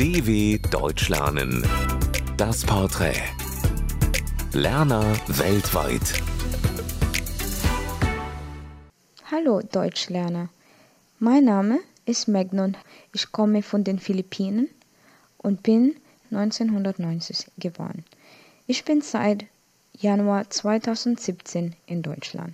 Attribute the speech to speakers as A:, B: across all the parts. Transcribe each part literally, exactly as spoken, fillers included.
A: D W Deutsch lernen. Das Porträt. Lerner weltweit.
B: Hallo Deutschlerner, mein Name ist Megnon. Ich komme von den Philippinen und bin neunzehnhundertneunzig geboren. Ich bin seit Januar zweitausendsiebzehn in Deutschland.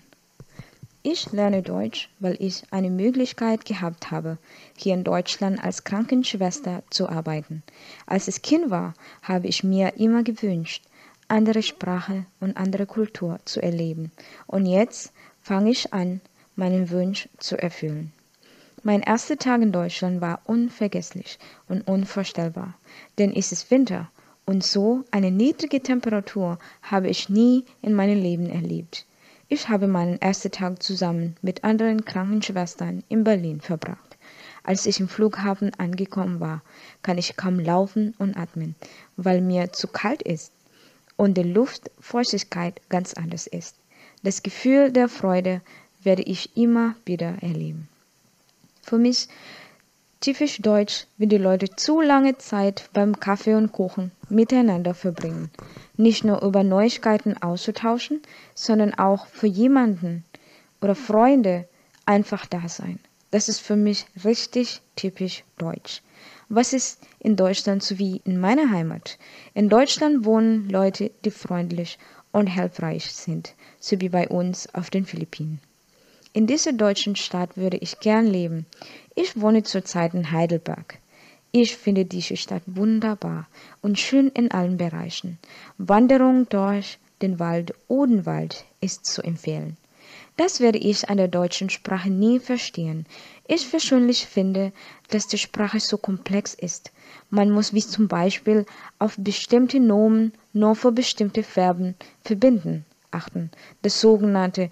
B: Ich lerne Deutsch, weil ich eine Möglichkeit gehabt habe, hier in Deutschland als Krankenschwester zu arbeiten. Als ich Kind war, habe ich mir immer gewünscht, andere Sprache und andere Kultur zu erleben. Und jetzt fange ich an, meinen Wunsch zu erfüllen. Mein erster Tag in Deutschland war unvergesslich und unvorstellbar, denn es ist Winter und so eine niedrige Temperatur habe ich nie in meinem Leben erlebt. Ich habe meinen ersten Tag zusammen mit anderen Krankenschwestern in Berlin verbracht. Als ich im Flughafen angekommen war, kann ich kaum laufen und atmen, weil mir zu kalt ist und die Luftfeuchtigkeit ganz anders ist. Das Gefühl der Freude werde ich immer wieder erleben. Für mich typisch deutsch, wenn die Leute zu lange Zeit beim Kaffee und Kuchen miteinander verbringen. Nicht nur über Neuigkeiten auszutauschen, sondern auch für jemanden oder Freunde einfach da sein. Das ist für mich richtig typisch deutsch. Was ist in Deutschland so wie in meiner Heimat? In Deutschland wohnen Leute, die freundlich und hilfreich sind, so wie bei uns auf den Philippinen. In dieser deutschen Stadt würde ich gern leben. Ich wohne zurzeit in Heidelberg. Ich finde diese Stadt wunderbar und schön in allen Bereichen. Wanderung durch den Wald, Odenwald, ist zu empfehlen. Das werde ich an der deutschen Sprache nie verstehen. Ich persönlich finde, dass die Sprache so komplex ist. Man muss wie zum Beispiel auf bestimmte Nomen nur für bestimmte Verben verbinden achten, das sogenannte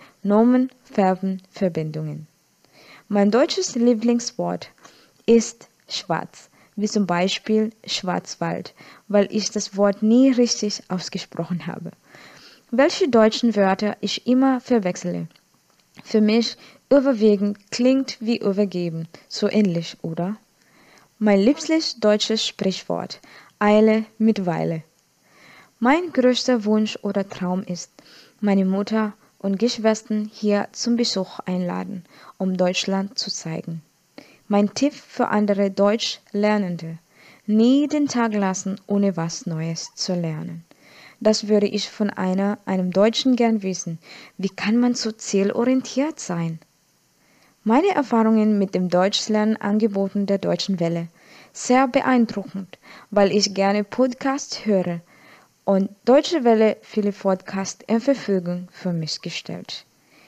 B: Nomen-Verben-Verbindungen. Mein deutsches Lieblingswort ist schwarz, wie zum Beispiel Schwarzwald, weil ich das Wort nie richtig ausgesprochen habe. Welche deutschen Wörter ich immer verwechsle. Für mich überwiegend klingt wie übergeben, so ähnlich, oder? Mein liebstes deutsches Sprichwort, Eile mit Weile. Mein größter Wunsch oder Traum ist, meine Mutter und Geschwister hier zum Besuch einladen, um Deutschland zu zeigen. Mein Tipp für andere Deutschlernende: nie den Tag lassen, ohne was Neues zu lernen. Das würde ich von einer, einem Deutschen gern wissen. Wie kann man so zielorientiert sein? Meine Erfahrungen mit dem Deutschlernangeboten der Deutschen Welle: sehr beeindruckend, weil ich gerne Podcasts höre und Deutsche Welle viele Podcasts in Verfügung für mich gestellt.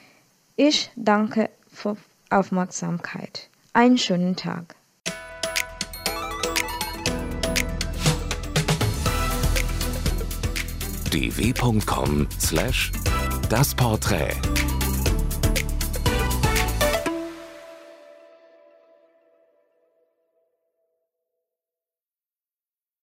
B: Ich danke für Aufmerksamkeit. Einen schönen Tag.
A: d w punkt com slash das Porträt